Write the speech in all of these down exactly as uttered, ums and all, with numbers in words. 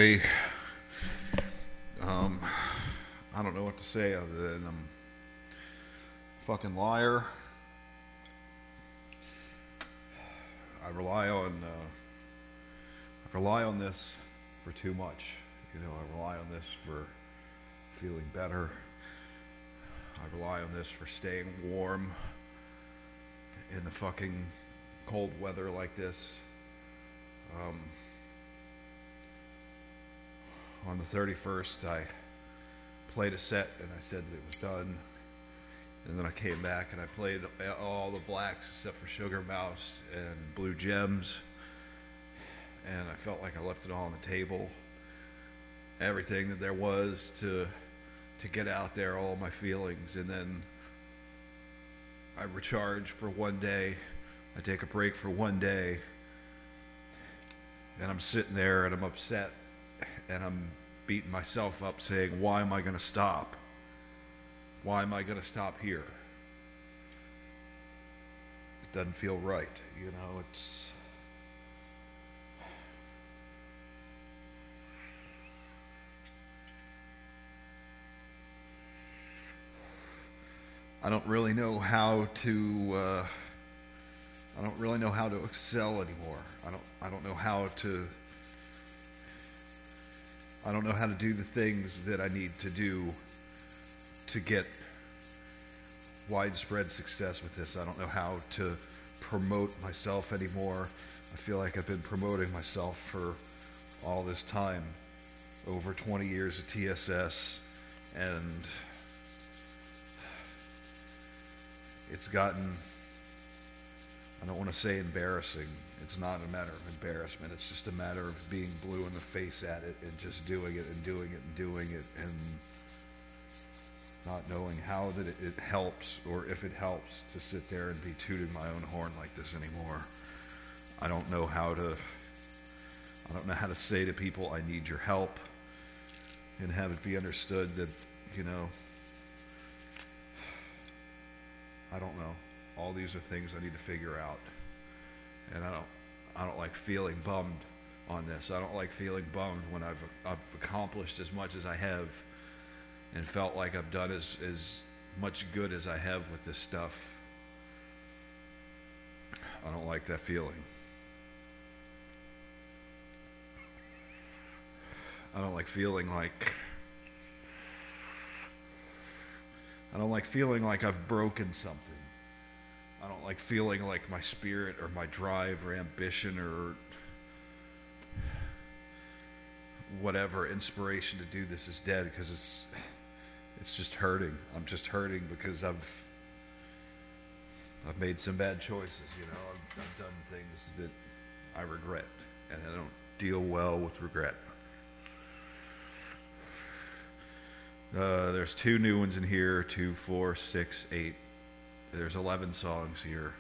today. Um, I don't know what to say other than I'm a fucking liar. I rely on uh, I rely on this for too much. You know, I rely on this for feeling better. I rely on this for staying warm in the fucking cold weather like this. Um, on the thirty-first, I played a set and I said that it was done. And then I came back and I played all the blacks except for Sugar Mouse and Blue Gems. And I felt like I left it all on the table. Everything that there was to to get out there, all my feelings. And then I recharge for one day. I take a break for one day. And I'm sitting there and I'm upset. And I'm beating myself up saying, why am I going to stop? Why am I going to stop here? It doesn't feel right. You know, it's... I don't really know how to... Uh, I don't really know how to excel anymore. I don't, I don't know how to... I don't know how to do the things that I need to do to get widespread success with this. I don't know how to promote myself anymore. I feel like I've been promoting myself for all this time, over twenty years at T S S, and it's gotten, I don't want to say embarrassing. It's not a matter of embarrassment. It's just a matter of being blue in the face at it and just doing it and doing it and doing it and not knowing how that it, it helps or if it helps to sit there and be tooting my own horn like this anymore. I don't know how to, I don't know how to say to people, I need your help, and have it be understood that, you know, I don't know. All these are things I need to figure out. And I don't I don't like feeling bummed on this. I don't like feeling bummed when I've I've accomplished as much as I have and felt like I've done as, as much good as I have with this stuff. I don't like that feeling. I don't like feeling like I don't like feeling like I've broken something. I don't like feeling like my spirit or my drive or ambition or whatever inspiration to do this is dead, because it's it's just hurting. I'm just hurting because I've I've made some bad choices, you know. I've, I've done things that I regret, and I don't deal well with regret. Uh, there's two new ones in here, two, four, six, eight. There's eleven songs here.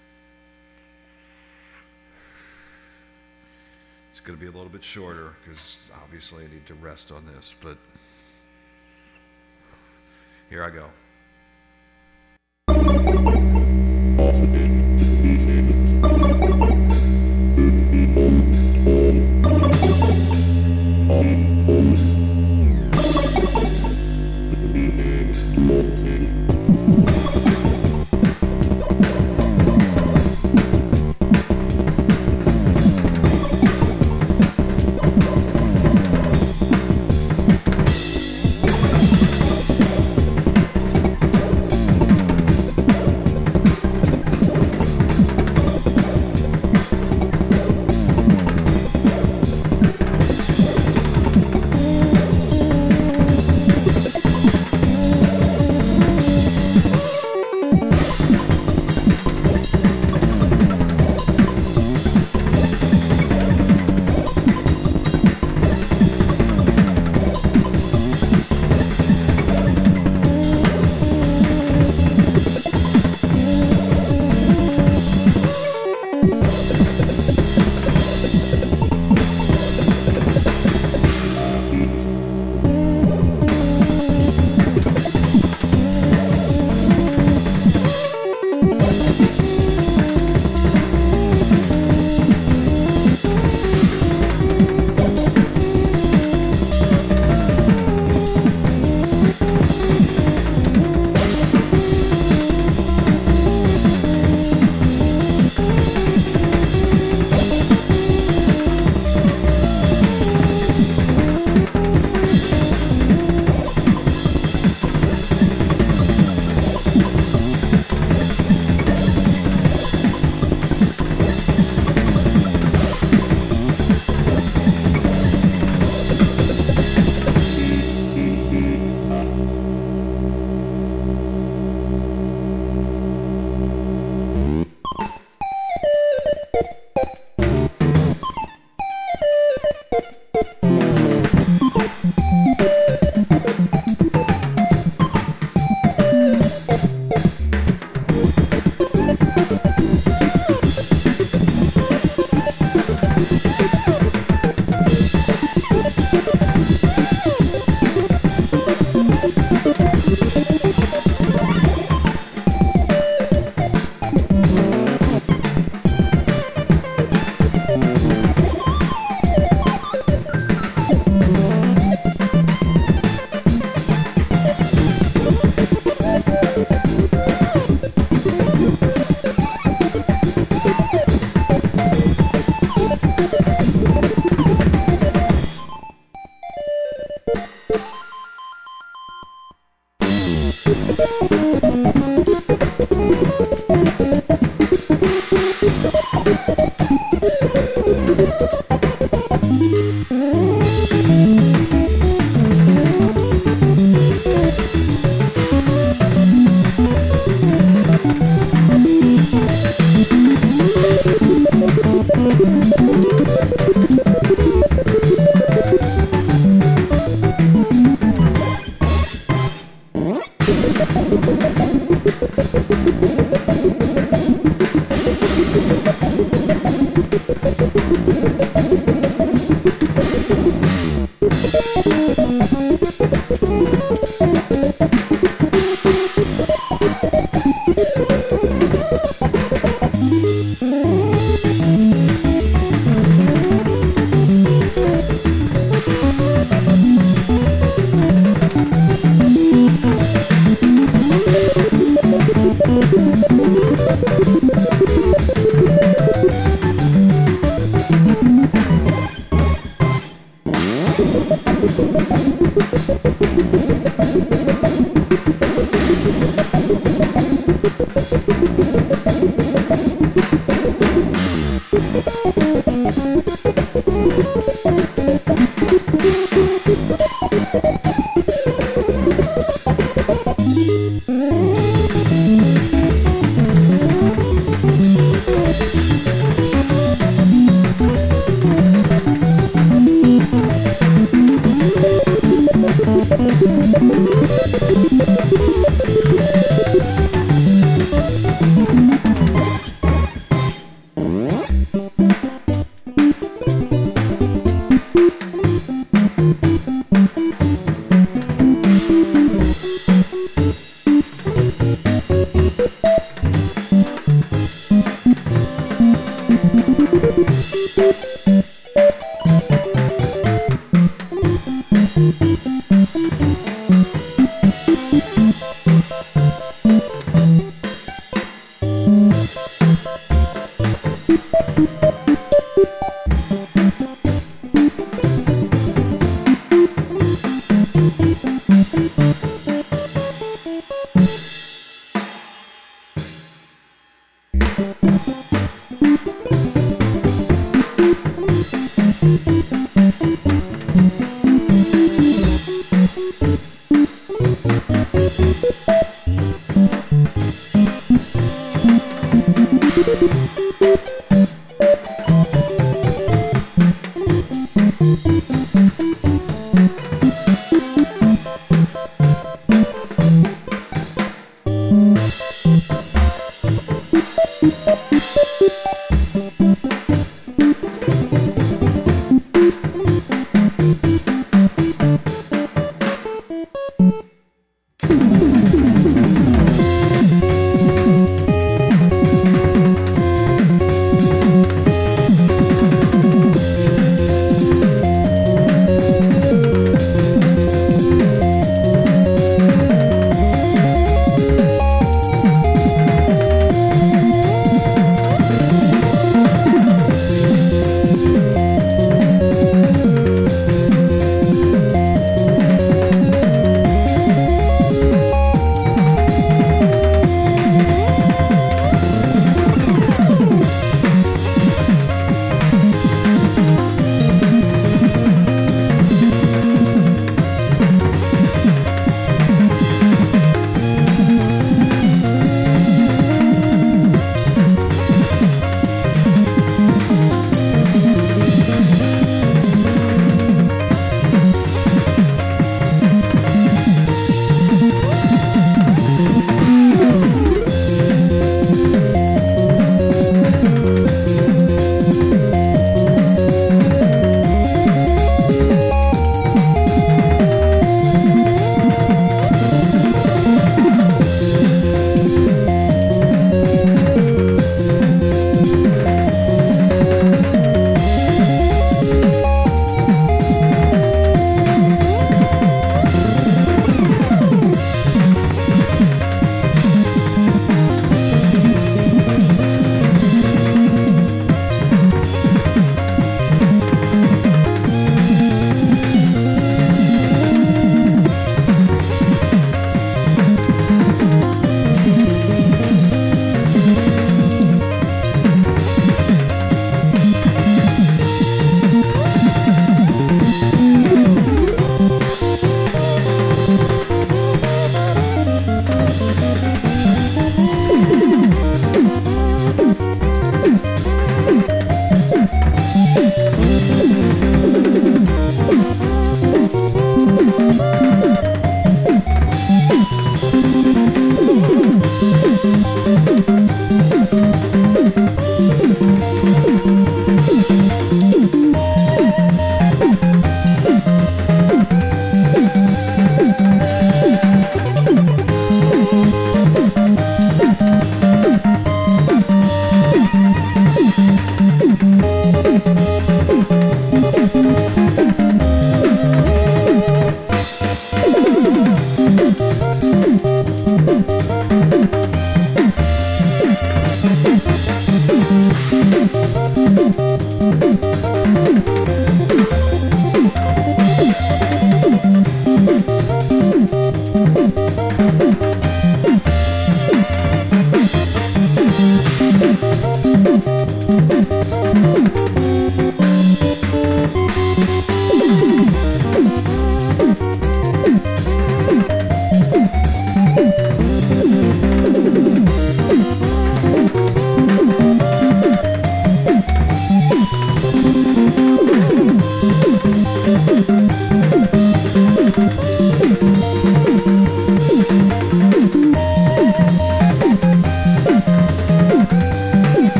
It's going to be a little bit shorter because obviously I need to rest on this, but here I go.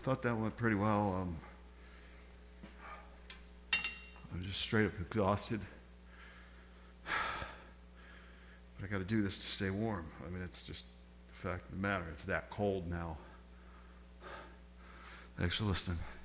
thought that went pretty well. Um, I'm just straight up exhausted. But I got to do this to stay warm. I mean, it's just the fact of the matter. It's that cold now. Thanks for listening.